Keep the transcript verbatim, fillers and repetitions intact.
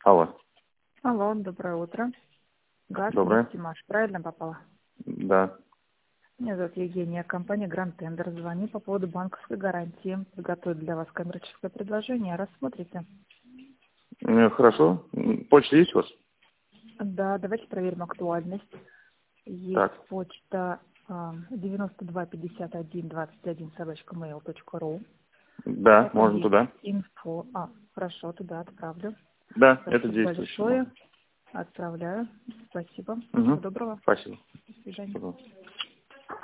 Алло. Алло, доброе утро. Доброе. Газ, Тимаш, правильно попала? Да. Меня зовут Евгения, компания Grand Tender. Звоню по поводу банковской гарантии. Подготовить для вас коммерческое предложение. Рассмотрите. Э, Хорошо. М, Почта есть у вас? Да, давайте проверим актуальность. Есть Так. почта а, девяносто два пятьдесят один двадцать один собачка mail точка ру. Да, Это можно есть туда. инфо. А, хорошо, туда отправлю. Да, это Спасибо действующий большое. можно. Отправляю. Спасибо. Всего Угу. доброго. Спасибо. До свидания. Спасибо.